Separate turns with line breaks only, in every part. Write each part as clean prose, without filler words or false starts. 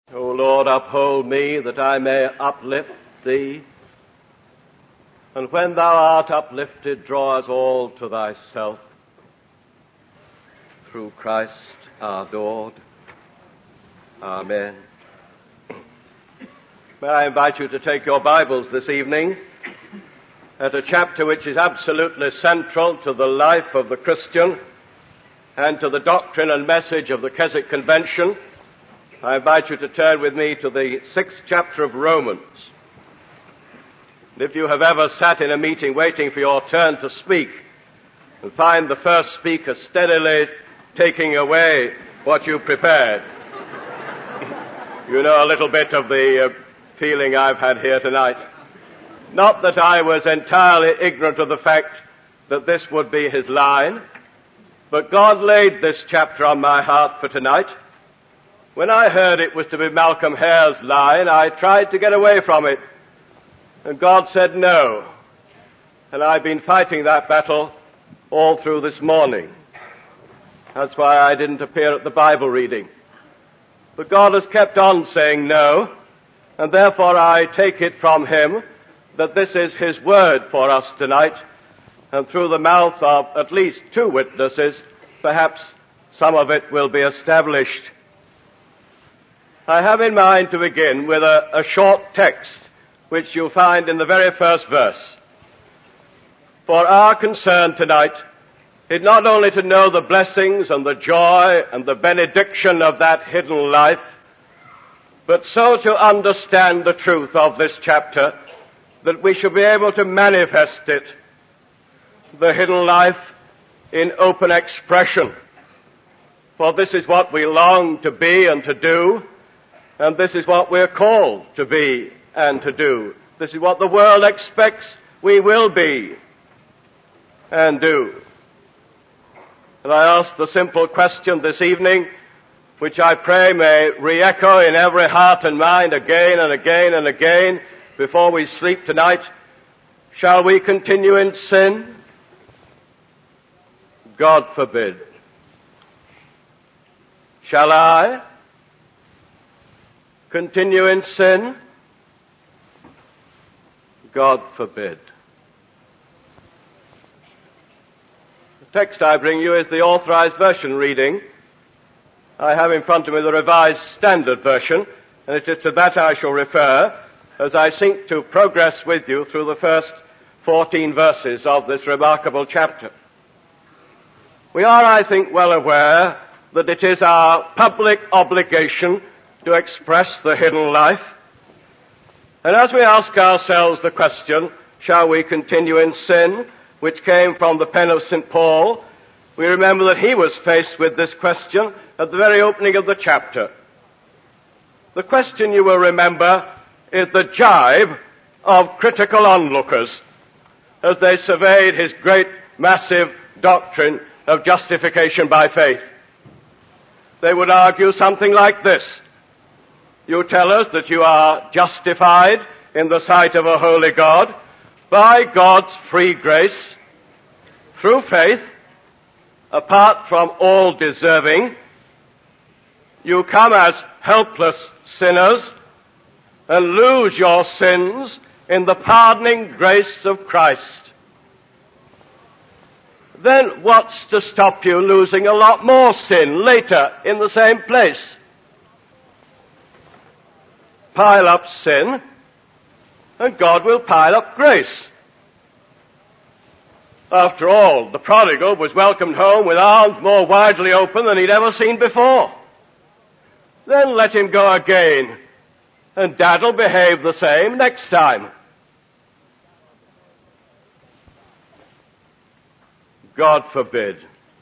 O Lord, uphold me that I may uplift thee. And when thou art uplifted, draw us all to thyself. Through Christ our Lord. Amen. May I invite you to take your Bibles this evening at a chapter which is absolutely central to the life of the Christian and to the doctrine and message of the Keswick Convention. I invite you to turn with me to the 6th chapter of Romans. And if you have ever sat in a meeting waiting for your turn to speak and find the first speaker steadily taking away what you prepared, you know a little bit of the feeling I've had here tonight. Not that I was entirely ignorant of the fact that this would be his line, but God laid this chapter on my heart for tonight. When I heard it was to be Malcolm Hare's line, I tried to get away from it. And God said no. And I've been fighting that battle all through this morning. That's why I didn't appear at the Bible reading. But God has kept on saying no, and therefore I take it from Him that this is His word for us tonight, and through the mouth of at least 2 witnesses, perhaps some of it will be established. I have in mind to begin with a short text which you'll find in the very first verse. For our concern tonight is not only to know the blessings and the joy and the benediction of that hidden life, but so to understand the truth of this chapter that we shall be able to manifest it, the hidden life, in open expression. For this is what we long to be and to do, and this is what we're called to be and to do. This is what the world expects we will be and do. And I ask the simple question this evening, which I pray may re-echo in every heart and mind again and again and again before we sleep tonight. Shall we continue in sin? God forbid. Shall I continue in sin? God forbid. The text I bring you is the Authorized Version reading. I have in front of me the Revised Standard Version, and it is to that I shall refer as I seek to progress with you through the first 14 verses of this remarkable chapter. We are, I think, well aware that it is our public obligation to express the hidden life. And as we ask ourselves the question, shall we continue in sin, which came from the pen of St. Paul, we remember that he was faced with this question at the very opening of the chapter. The question, you will remember, is the jibe of critical onlookers as they surveyed his great, massive doctrine of justification by faith. They would argue something like this. You tell us that you are justified in the sight of a holy God by God's free grace through faith, apart from all deserving. You come as helpless sinners and lose your sins in the pardoning grace of Christ. Then what's to stop you losing a lot more sin later in the same place? Pile up sin, and God will pile up grace. After all, the prodigal was welcomed home with arms more widely open than he'd ever seen before. Then let him go again, and Dad'll behave the same next time. God forbid.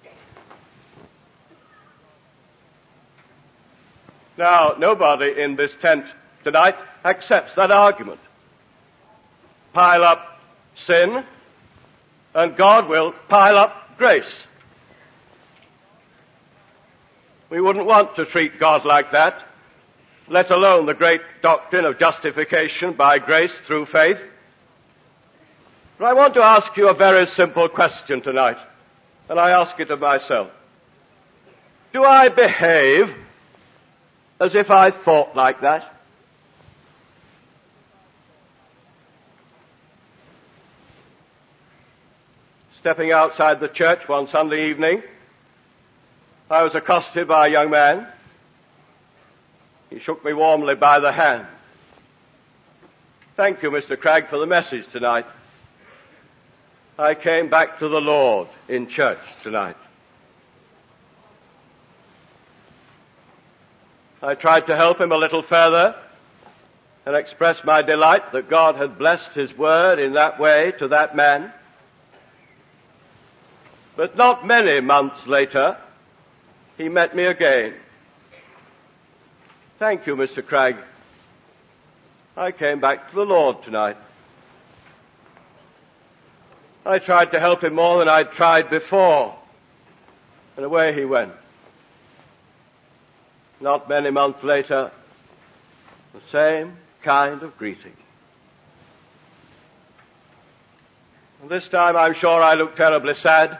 Now, nobody in this tent tonight accepts that argument. Pile up sin, and God will pile up grace. We wouldn't want to treat God like that, let alone the great doctrine of justification by grace through faith. But I want to ask you a very simple question tonight, and I ask it of myself. Do I behave as if I thought like that. Stepping outside the church one Sunday evening, I was accosted by a young man. He shook me warmly by the hand. "Thank you, Mr. Cragg, for the message tonight. I came back to the Lord in church tonight." I tried to help him a little further and express my delight that God had blessed His word in that way to that man. But not many months later, he met me again. "Thank you, Mr. Cragg. I came back to the Lord tonight." I tried to help him more than I'd tried before, and away he went. Not many months later, the same kind of greeting. And this time I'm sure I looked terribly sad.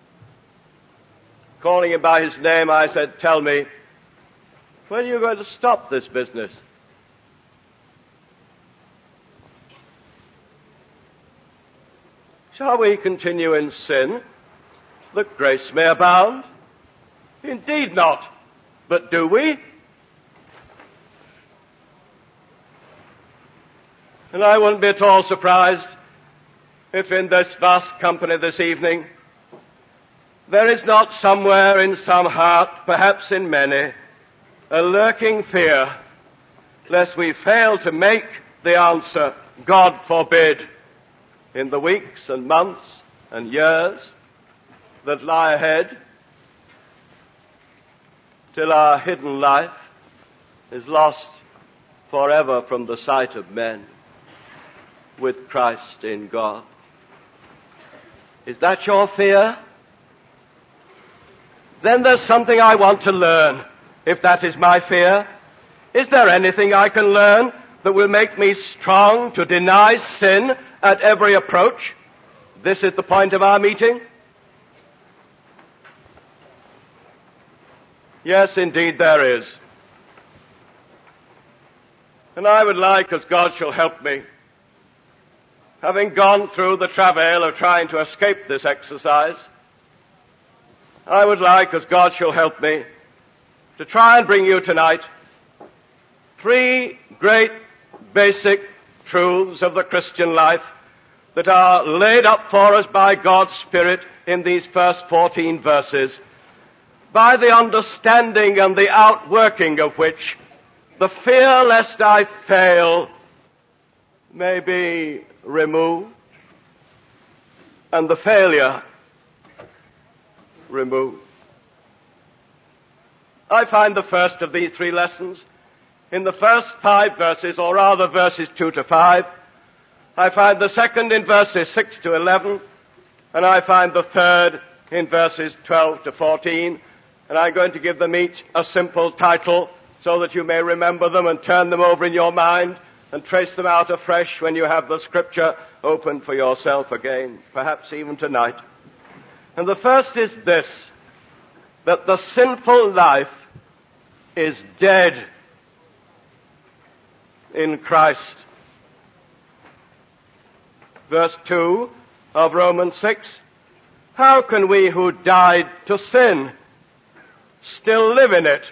Calling him by his name, I said, "Tell me, when are you going to stop this business?" "Shall we continue in sin, that grace may abound?" "Indeed not. But do we?" And I wouldn't be at all surprised if in this vast company this evening there is not somewhere in some heart, perhaps in many, a lurking fear lest we fail to make the answer, "God forbid," in the weeks and months and years that lie ahead, till our hidden life is lost forever from the sight of men with Christ in God. Is that your fear? Then there's something I want to learn, if that is my fear. Is there anything I can learn that will make me strong to deny sin at every approach? This is the point of our meeting. Yes, indeed there is. And I would like, as God shall help me, having gone through the travail of trying to escape this exercise, I would like, as God shall help me, to try and bring you tonight 3 great basic truths of the Christian life that are laid up for us by God's Spirit in these first 14 verses, by the understanding and the outworking of which the fear lest I fail may be removed, and the failure removed. I find the first of these 3 lessons in the first 5 verses, or rather verses 2 to 5. I find the second in verses 6 to 11, and I find the third in verses 12 to 14. And I'm going to give them each a simple title so that you may remember them and turn them over in your mind and trace them out afresh when you have the Scripture open for yourself again, perhaps even tonight. And the first is this, that the sinful life is dead in Christ. Verse 2 of Romans 6, "How can we who died to sin still live in it?"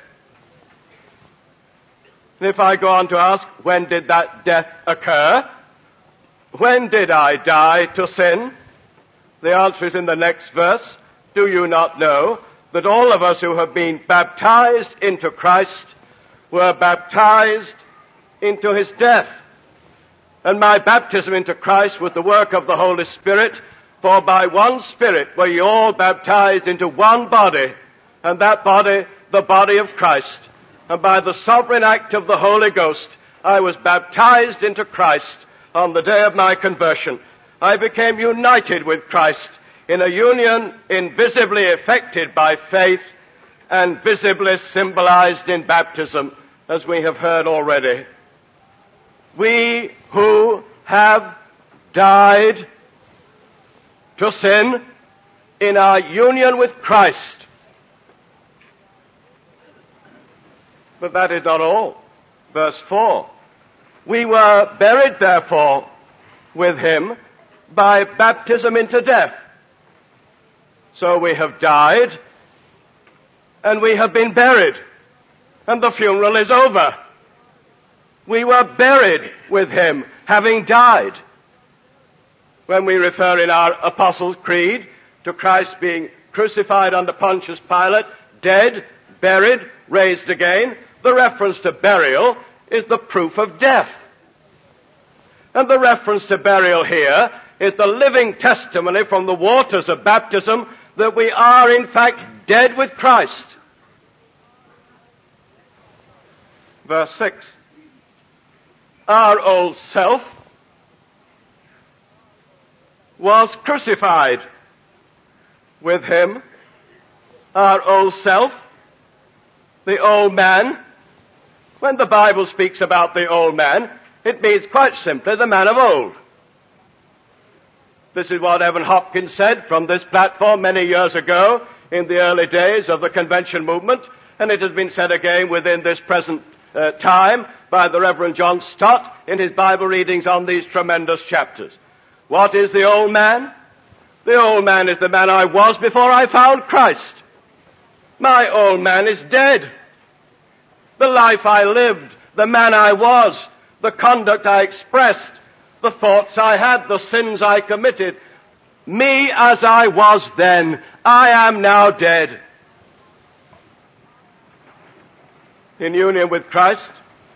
And if I go on to ask, when did that death occur? When did I die to sin? The answer is in the next verse. Do you not know that all of us who have been baptized into Christ were baptized into His death? And my baptism into Christ was the work of the Holy Spirit, for by one Spirit were you all baptized into one body, and that body, the body of Christ. And by the sovereign act of the Holy Ghost, I was baptized into Christ on the day of my conversion. I became united with Christ in a union invisibly effected by faith and visibly symbolized in baptism, as we have heard already. We who have died to sin in our union with Christ. But that is not all. Verse 4. We were buried, therefore, with him by baptism into death. So we have died, and we have been buried, and the funeral is over. We were buried with him, having died. When we refer in our Apostles' Creed to Christ being crucified under Pontius Pilate, dead, buried, raised again, the reference to burial is the proof of death. And the reference to burial here is the living testimony from the waters of baptism that we are in fact dead with Christ. Verse 6. Our old self was crucified with him. Our old self, the old man. When the Bible speaks about the old man, it means quite simply the man of old. This is what Evan Hopkins said from this platform many years ago in the early days of the convention movement, and it has been said again within this present time by the Reverend John Stott in his Bible readings on these tremendous chapters. What is the old man? The old man is the man I was before I found Christ. My old man is dead. The life I lived, the man I was, the conduct I expressed, the thoughts I had, the sins I committed, me as I was then, I am now dead. In union with Christ.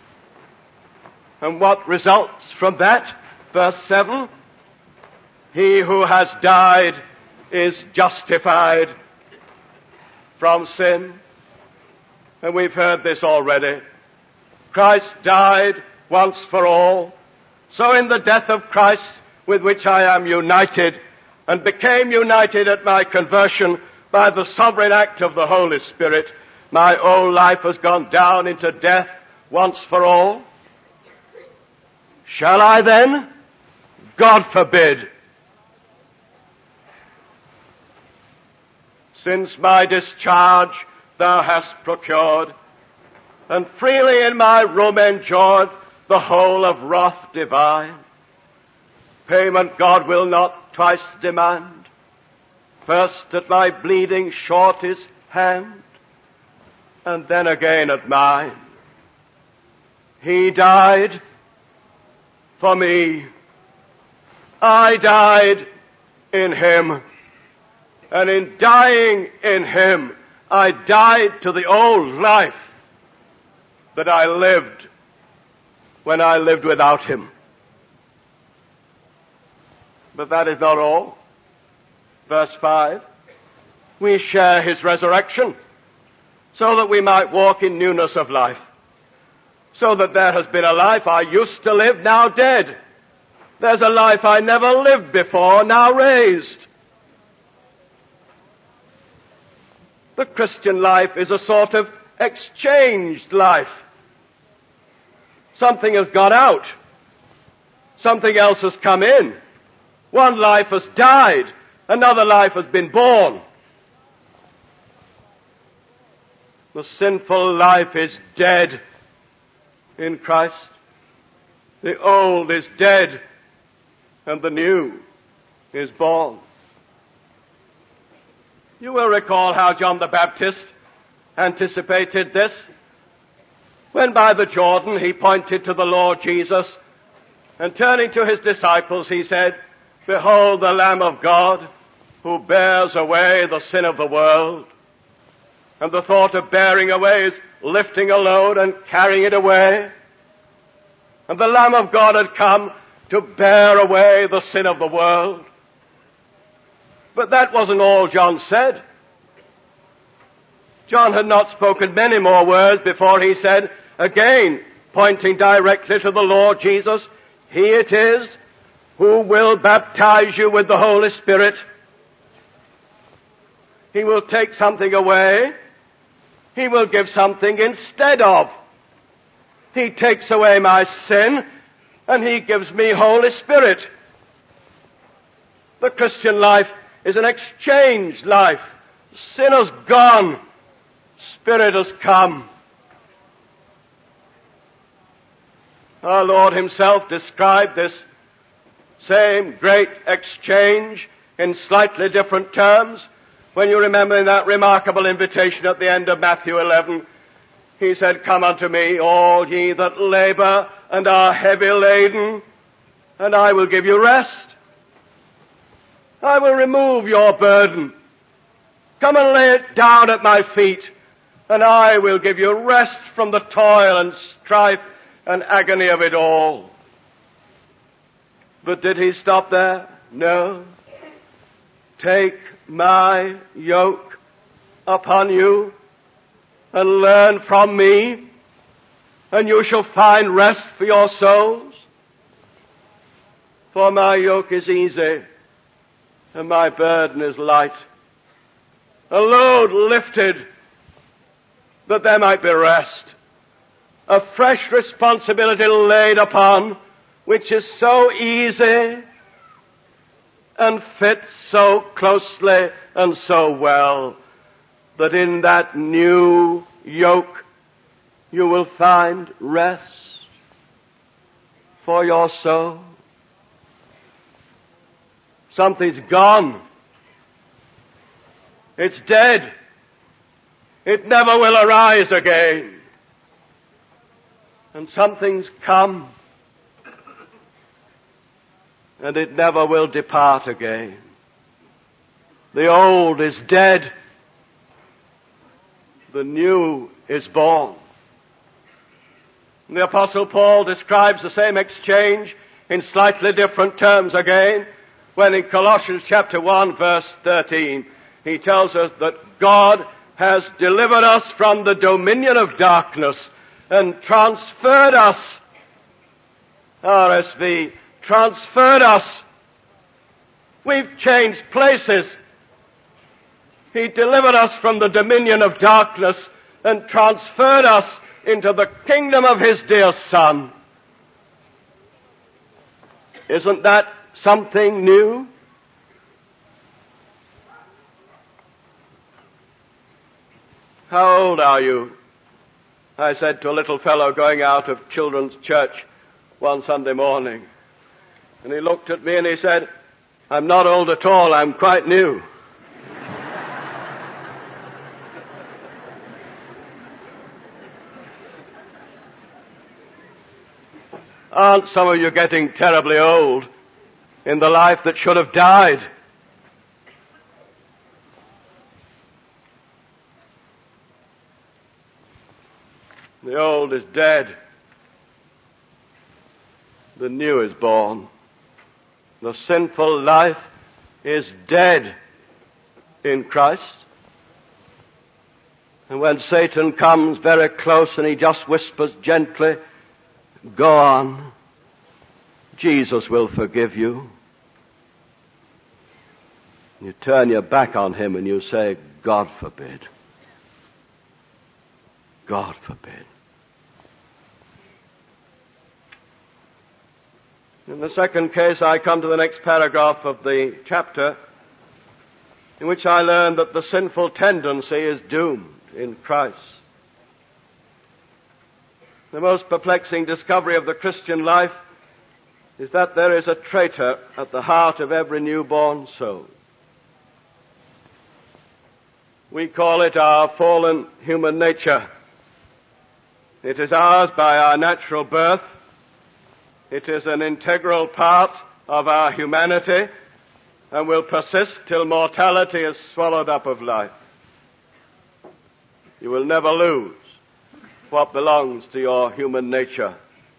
And what results from that? Verse 7. He who has died is justified from sin. And we've heard this already. Christ died once for all. So in the death of Christ, with which I am united, and became united at my conversion by the sovereign act of the Holy Spirit, my old life has gone down into death once for all. Shall I then? God forbid. Since my discharge thou hast procured, and freely in my room enjoyed the whole of wrath divine, payment God will not twice demand. First at my bleeding shortest hand, and then again at mine. He died for me. I died in him. And in dying in him, I died to the old life that I lived when I lived without him. But that is not all. Verse 5. We share his resurrection, so that we might walk in newness of life. So that there has been a life I used to live, now dead. There's a life I never lived before, now raised. The Christian life is a sort of exchanged life. Something has gone out. Something else has come in. One life has died. Another life has been born. The sinful life is dead in Christ. The old is dead, and the new is born. You will recall how John the Baptist anticipated this. When by the Jordan he pointed to the Lord Jesus, and turning to his disciples he said, Behold the Lamb of God, who bears away the sin of the world. And the thought of bearing away is lifting a load and carrying it away. And the Lamb of God had come to bear away the sin of the world. But that wasn't all John said. John had not spoken many more words before he said, again, pointing directly to the Lord Jesus, He it is who will baptize you with the Holy Spirit. He will take something away. He will give something instead of. He takes away my sin, and He gives me Holy Spirit. The Christian life is an exchanged life. Sin has gone. Spirit has come. Our Lord himself described this same great exchange in slightly different terms. When you remember in that remarkable invitation at the end of Matthew 11, he said, "Come unto me, all ye that labor and are heavy laden, and I will give you rest. I will remove your burden. Come and lay it down at my feet, and I will give you rest from the toil and strife and agony of it all." But did he stop there? No. "Take my yoke upon you and learn from me, and you shall find rest for your souls. For my yoke is easy and my burden is light." A load lifted that there might be rest. A fresh responsibility laid upon, which is so easy and fits so closely and so well that in that new yoke you will find rest for your soul. Something's gone. It's dead. It never will arise again. And something's come, and it never will depart again. The old is dead. The new is born. And the Apostle Paul describes the same exchange in slightly different terms again, when in Colossians chapter 1 verse 13, he tells us that God has delivered us from the dominion of darkness and transferred us, RSV, transferred us. We've changed places. He delivered us from the dominion of darkness and transferred us into the kingdom of His dear Son. Isn't that something new? How old are you? I said to a little fellow going out of children's church one Sunday morning. And he looked at me and he said, "I'm not old at all, I'm quite new." Aren't some of you getting terribly old in the life that should have died? The old is dead. The new is born. The sinful life is dead in Christ. And when Satan comes very close and he just whispers gently, "Go on, Jesus will forgive you," you turn your back on him and you say, "God forbid. God forbid." In the second case, I come to the next paragraph of the chapter, in which I learn that the sinful tendency is doomed in Christ. The most perplexing discovery of the Christian life is that there is a traitor at the heart of every newborn soul. We call it our fallen human nature. It is ours by our natural birth. It is an integral part of our humanity and will persist till mortality is swallowed up of life. You will never lose what belongs to your human nature.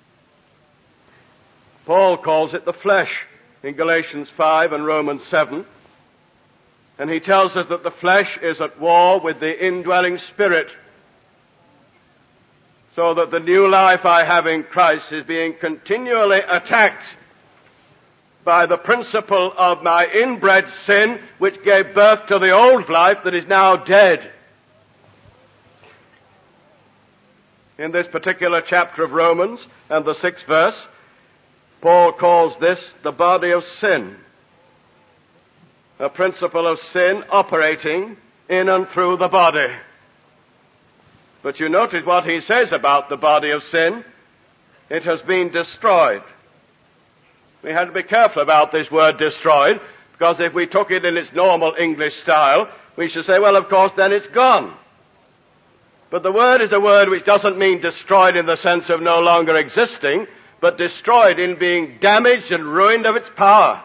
Paul calls it the flesh in Galatians 5 and Romans 7. And he tells us that the flesh is at war with the indwelling spirit, so that the new life I have in Christ is being continually attacked by the principle of my inbred sin, which gave birth to the old life that is now dead. In this particular chapter of Romans and the 6th verse, Paul calls this the body of sin. A principle of sin operating in and through the body. But you notice what he says about the body of sin. It has been destroyed. We had to be careful about this word destroyed, because if we took it in its normal English style, we should say, well, of course, then it's gone. But the word is a word which doesn't mean destroyed in the sense of no longer existing, but destroyed in being damaged and ruined of its power.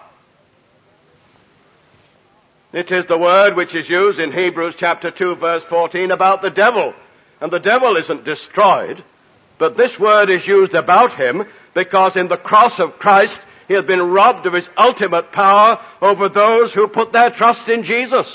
It is the word which is used in Hebrews chapter 2 verse 14 about the devil. And the devil isn't destroyed, but this word is used about him because in the cross of Christ he has been robbed of his ultimate power over those who put their trust in Jesus.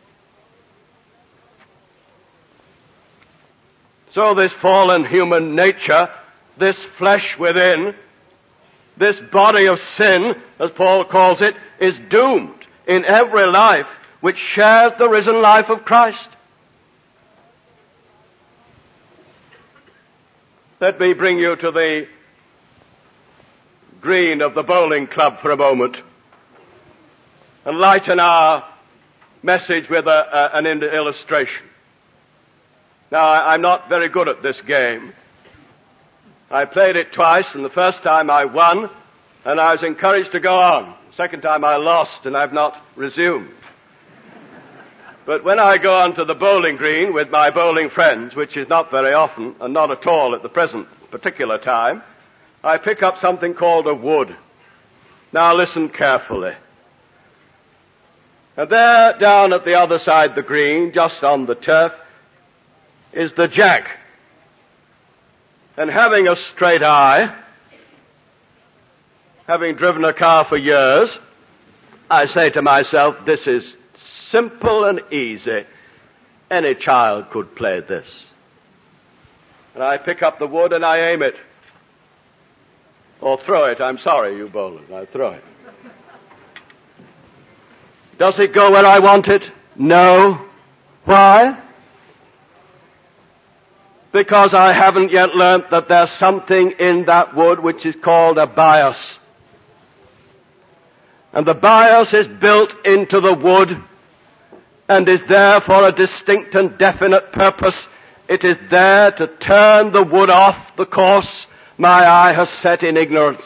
So this fallen human nature, this flesh within, this body of sin, as Paul calls it, is doomed in every life which shares the risen life of Christ. Let me bring you to the green of the bowling club for a moment and lighten our message with an illustration. Now, I'm not very good at this game. I played it twice, and the first time I won, and I was encouraged to go on. The second time I lost, and I've not resumed. But when I go onto the bowling green with my bowling friends, which is not very often, and not at all at the present particular time, I pick up something called a wood. Now listen carefully. And there, down at the other side of the green, just on the turf, is the jack. And having a straight eye, having driven a car for years, I say to myself, this is simple and easy. Any child could play this. And I pick up the wood and I aim it. Or throw it. I'm sorry, you bowlers. I throw it. Does it go where I want it? No. Why? Because I haven't yet learnt that there's something in that wood which is called a bias. And the bias is built into the wood and is there for a distinct and definite purpose. It is there to turn the wood off the course my eye has set in ignorance.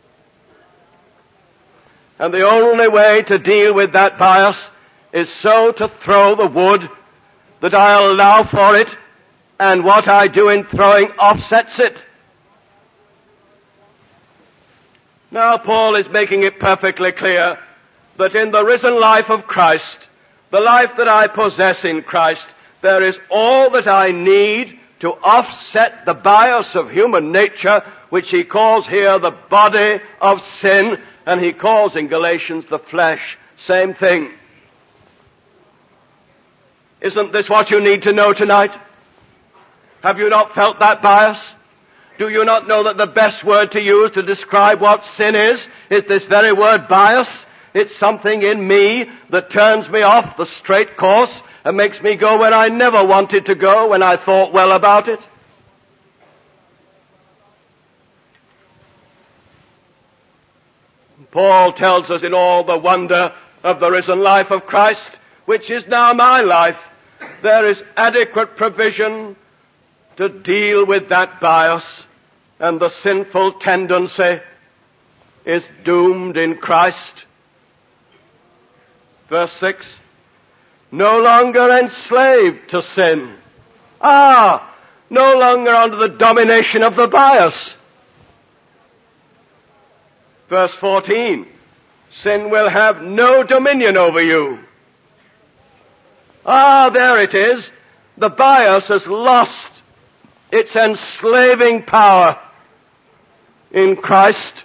And the only way to deal with that bias is so to throw the wood that I allow for it, and what I do in throwing offsets it. Now Paul is making it perfectly clear that in the risen life of Christ, the life that I possess in Christ, there is all that I need to offset the bias of human nature, which he calls here the body of sin, and he calls in Galatians the flesh. Same thing. Isn't this what you need to know tonight? Have you not felt that bias? Do you not know that the best word to use to describe what sin is this very word bias? It's something in me that turns me off the straight course and makes me go where I never wanted to go when I thought well about it. Paul tells us in all the wonder of the risen life of Christ, which is now my life, there is adequate provision to deal with that bias, and the sinful tendency is doomed in Christ. Verse 6, no longer enslaved to sin. No longer under the domination of the bias. Verse 14, sin will have no dominion over you. There it is. The bias has lost its enslaving power in Christ.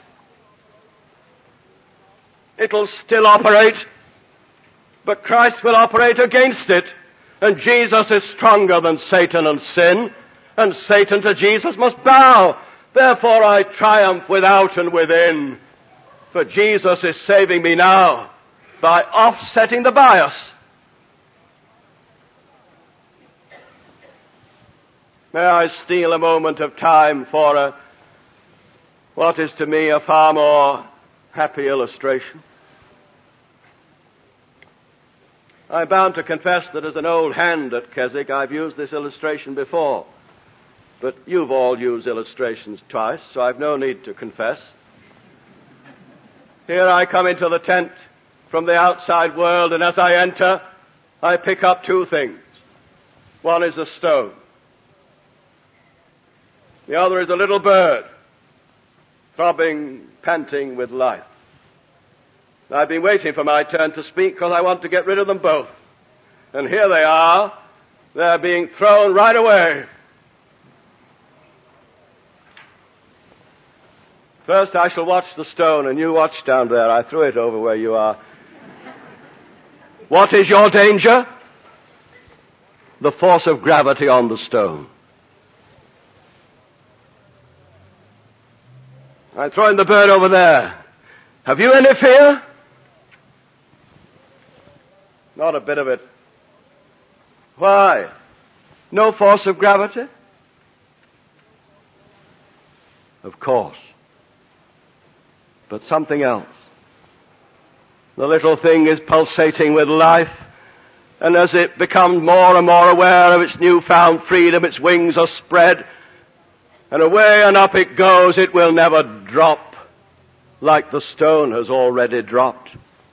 It'll still operate, but Christ will operate against it. And Jesus is stronger than Satan and sin, and Satan to Jesus must bow. Therefore I triumph without and within, for Jesus is saving me now by offsetting the bias. May I steal a moment of time for what is to me a far more happy illustration? I'm bound to confess that as an old hand at Keswick, I've used this illustration before. but you've all used illustrations twice, so I've no need to confess. Here I come into the tent from the outside world, and as I enter, I pick up two things. One is a stone. The other is a little bird, throbbing, panting with life. I've been waiting for my turn to speak because I want to get rid of them both. And here they are. They're being thrown right away. First I shall watch the stone, and you watch down there. I threw it over where you are. What is your danger? The force of gravity on the stone. I'm throwing the bird over there. Have you any fear? Not a bit of it. Why? No force of gravity? Of course. But something else. The little thing is pulsating with life, and as it becomes more and more aware of its newfound freedom, its wings are spread, and away and up it goes. It will never drop like the stone has already dropped.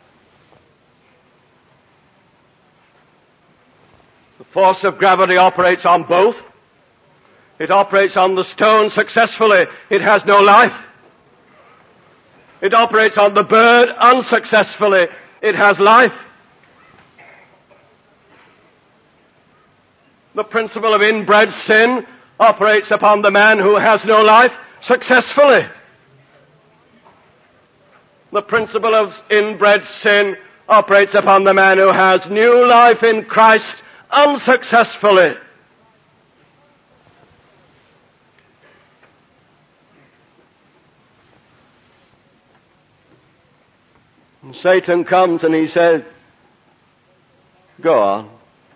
The force of gravity operates on both. It operates on the stone successfully. It has no life. It operates on the bird unsuccessfully. It has life. The principle of inbred sin operates upon the man who has no life successfully. The principle of inbred sin operates upon the man who has new life in Christ unsuccessfully. And Satan comes and he says, go on.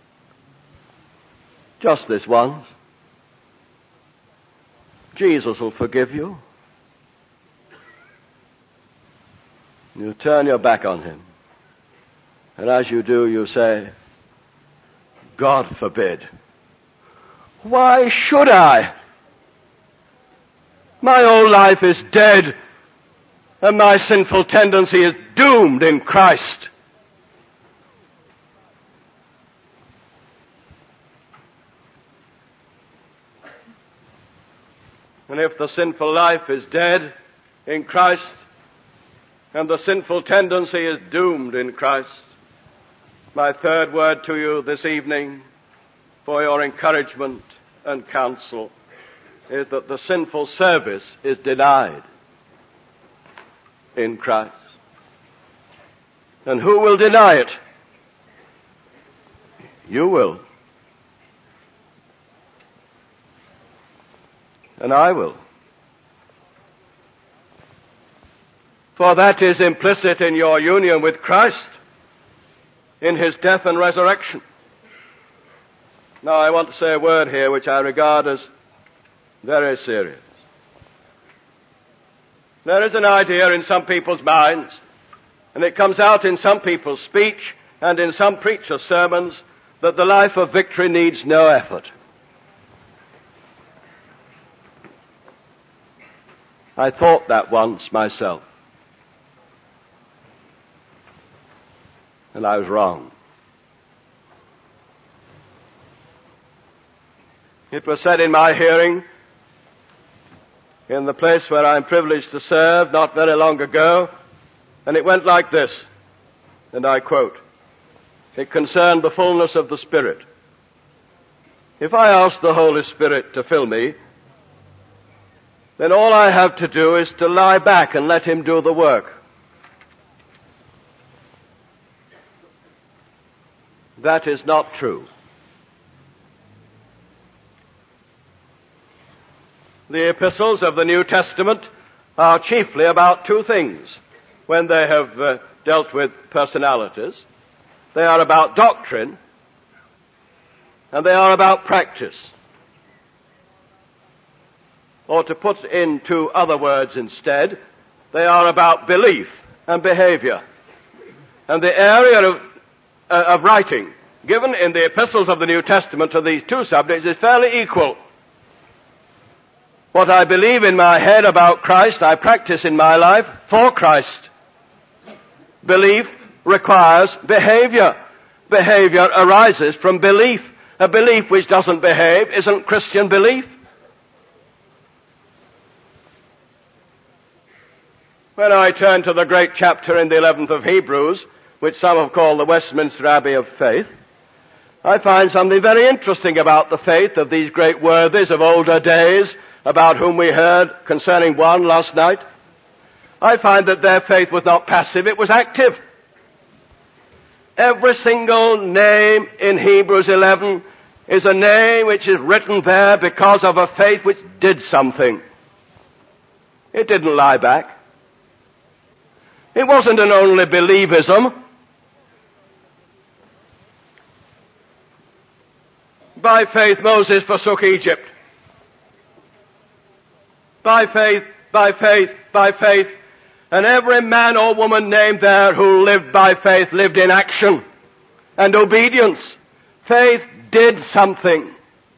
Just this once. Jesus will forgive you. You turn your back on him. And as you do, you say, God forbid. Why should I? My old life is dead, and my sinful tendency is doomed in Christ. And if the sinful life is dead in Christ, and the sinful tendency is doomed in Christ, my third word to you this evening for your encouragement and counsel is that the sinful service is denied in Christ. And who will deny it? You will. And I will. For that is implicit in your union with Christ, in his death and resurrection. Now I want to say a word here which I regard as very serious. There is an idea in some people's minds, and it comes out in some people's speech and in some preachers' sermons, that the life of victory needs no effort. I thought that once myself. And I was wrong. It was said in my hearing, in the place where I'm privileged to serve not very long ago, and it went like this, and I quote, it concerned the fullness of the Spirit. If I ask the Holy Spirit to fill me, then all I have to do is to lie back and let him do the work. That is not true. The epistles of the New Testament are chiefly about two things when they have dealt with personalities. They are about doctrine and they are about practice. Or to put into other words instead, they are about belief and behavior. And the area of writing given in the epistles of the New Testament to these two subjects is fairly equal. What I believe in my head about Christ, I practice in my life for Christ. Belief requires behavior. Behavior arises from belief. A belief which doesn't behave isn't Christian belief. When I turn to the great chapter in the 11th of Hebrews, which some have called the Westminster Abbey of Faith, I find something very interesting about the faith of these great worthies of older days, about whom we heard concerning one last night. I find that their faith was not passive, it was active. Every single name in Hebrews 11 is a name which is written there because of a faith which did something. It didn't lie back. It wasn't an only believism. By faith Moses forsook Egypt. By faith, by faith, by faith. And every man or woman named there who lived by faith lived in action and obedience. Faith did something.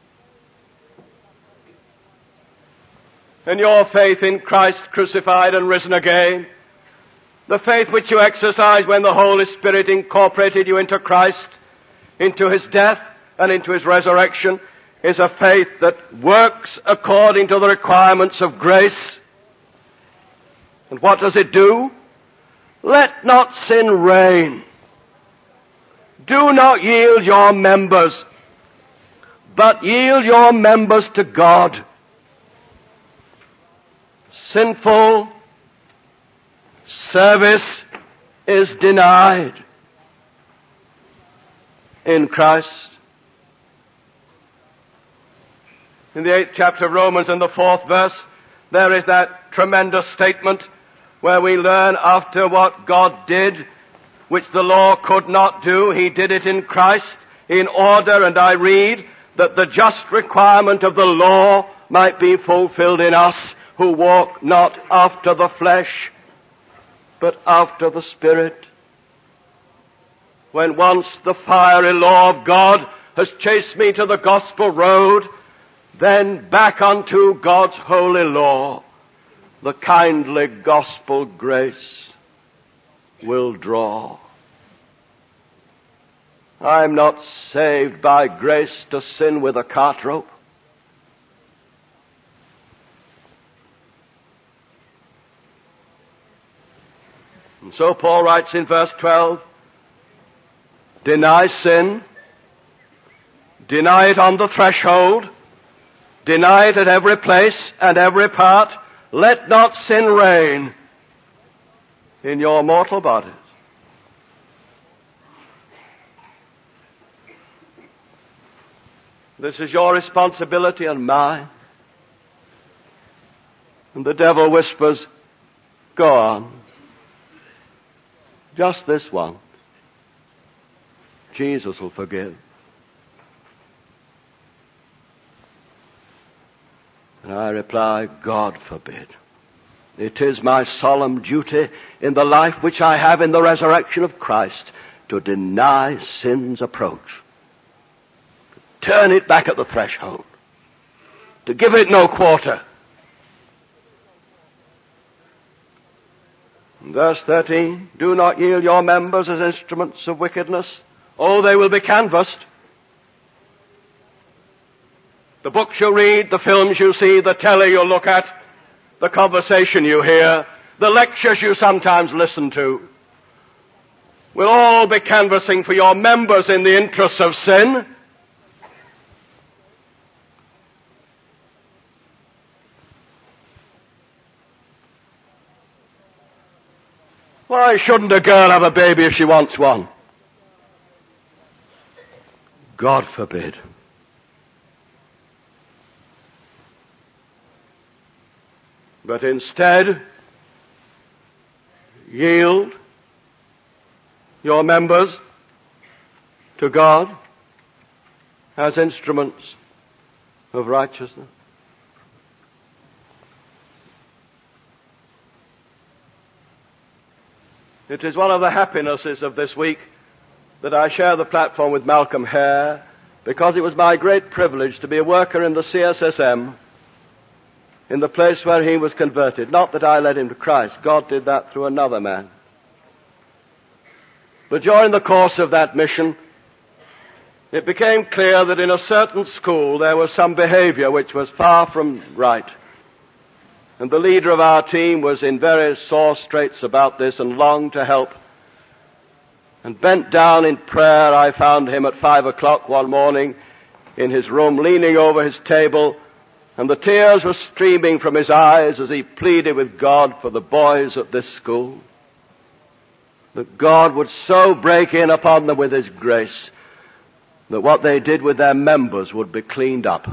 And your faith in Christ crucified and risen again, the faith which you exercised when the Holy Spirit incorporated you into Christ, into His death and into His resurrection, is a faith that works according to the requirements of grace. And what does it do? Let not sin reign. Do not yield your members, but yield your members to God. Sinful service is denied in Christ. In the 8th chapter of Romans and the 4th verse, there is that tremendous statement where we learn after what God did, which the law could not do, He did it in Christ in order, and I read, that the just requirement of the law might be fulfilled in us who walk not after the flesh, but after the Spirit. When once the fiery law of God has chased me to the gospel road, then back unto God's holy law, the kindly gospel grace will draw. I'm not saved by grace to sin with a cart rope. And so Paul writes in verse 12, deny sin, deny it on the threshold, deny it at every place and every part. Let not sin reign in your mortal bodies. This is your responsibility and mine. And the devil whispers, go on. Just this once. Jesus will forgive. And I reply, God forbid. It is my solemn duty in the life which I have in the resurrection of Christ to deny sin's approach. To turn it back at the threshold. To give it no quarter. Verse 13, do not yield your members as instruments of wickedness. Oh, they will be canvassed. The books you read, the films you see, the telly you look at, the conversation you hear, the lectures you sometimes listen to, will all be canvassing for your members in the interests of sin. Why shouldn't a girl have a baby if she wants one? God forbid. But instead, yield your members to God as instruments of righteousness. It is one of the happinesses of this week that I share the platform with Malcolm Hare, because it was my great privilege to be a worker in the CSSM
in the place where he was converted. Not that I led him to Christ. God did that through another man. But during the course of that mission, it became clear that in a certain school there was some behavior which was far from right. And the leader of our team was in very sore straits about this and longed to help. And bent down in prayer, I found him at 5 o'clock one morning in his room, leaning over his table, and the tears were streaming from his eyes as he pleaded with God for the boys at this school, that God would so break in upon them with his grace that what they did with their members would be cleaned up.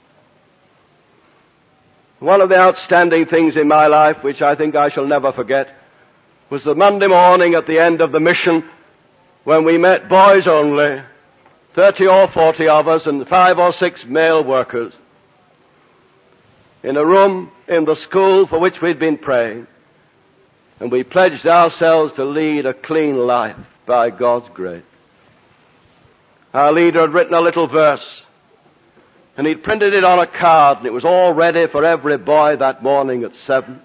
One of the outstanding things in my life, which I think I shall never forget, was the Monday morning at the end of the mission when we met boys only, 30 or 40 of us and 5 or 6 male workers, in a room in the school for which we'd been praying, and we pledged ourselves to lead a clean life by God's grace. Our leader had written a little verse, and he'd printed it on a card, and it was all ready for every boy that morning at 7.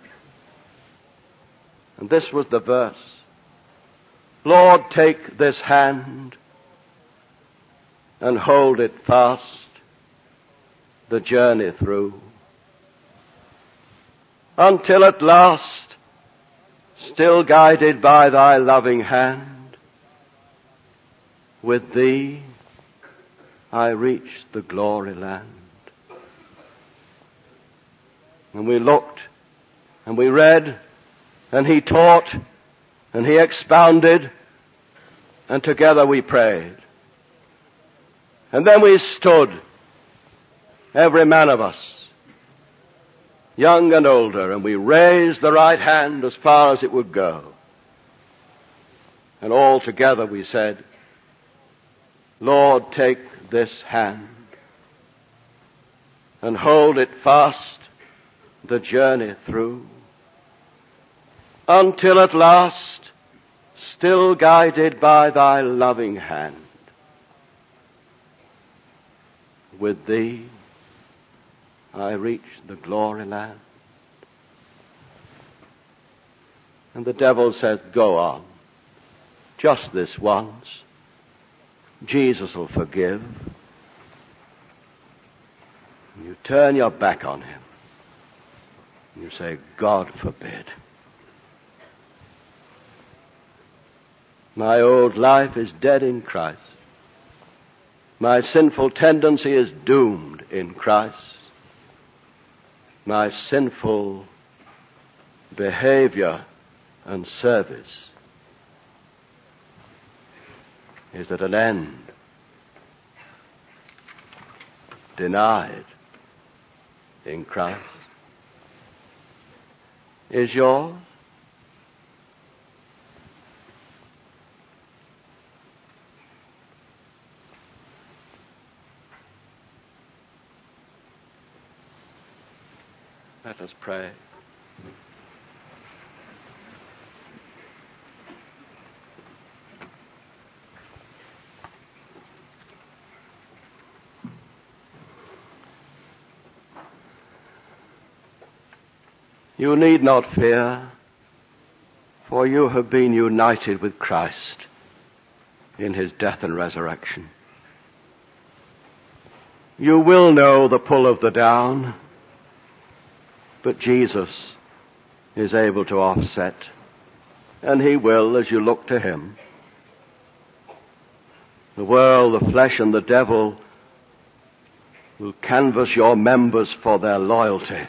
And this was the verse: Lord, take this hand and hold it fast the journey through, until at last, still guided by thy loving hand, with thee I reach the glory land. And we looked, and we read, and he taught, and he expounded, and together we prayed. And then we stood, every man of us, young and older, and we raised the right hand as far as it would go. And all together we said, Lord, take this hand and hold it fast the journey through, until at last, still guided by thy loving hand, with thee I reach the glory land. And the devil says, go on, just this once. Jesus will forgive. You turn your back on him. You say, God forbid. My old life is dead in Christ. My sinful tendency is doomed in Christ. My sinful behavior and service is at an end, denied in Christ. Is yours? Let us pray. You need not fear, for you have been united with Christ in his death and resurrection. You will know the pull of the down, but Jesus is able to offset, and he will as you look to him. The world, the flesh, and the devil will canvass your members for their loyalty,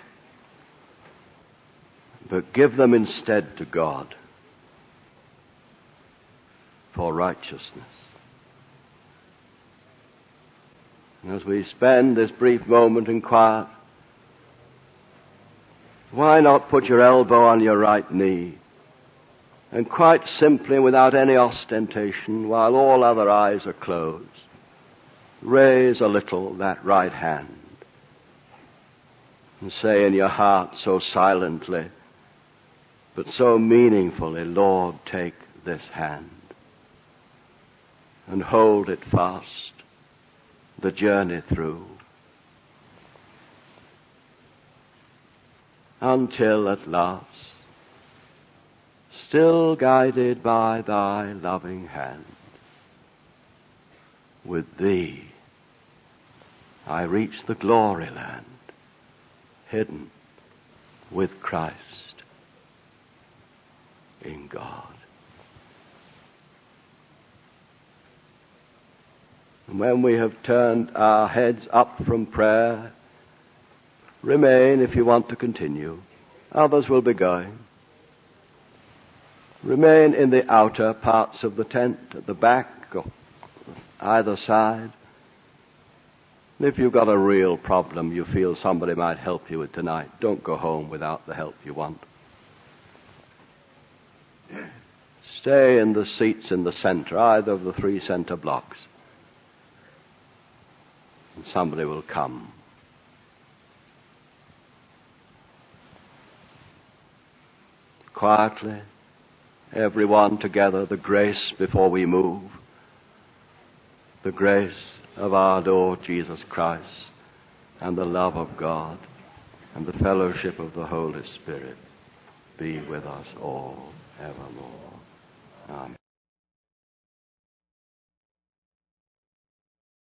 but give them instead to God for righteousness. And as we spend this brief moment in quiet, why not put your elbow on your right knee and quite simply, without any ostentation, while all other eyes are closed, raise a little that right hand and say in your heart so silently but so meaningfully, Lord, take this hand and hold it fast the journey through, until at last, still guided by thy loving hand, with thee I reach the glory land, hidden with Christ in God. And when we have turned our heads up from prayer, remain if you want to continue. Others will be going. Remain in the outer parts of the tent, at the back or either side. And if you've got a real problem you feel somebody might help you with tonight, don't go home without the help you want. Stay in the seats in the center, either of the 3 center blocks. And somebody will come. Quietly, everyone together, the grace before we move. The grace of our Lord Jesus Christ, and the love of God, and the fellowship of the Holy Spirit be with us all evermore. Amen.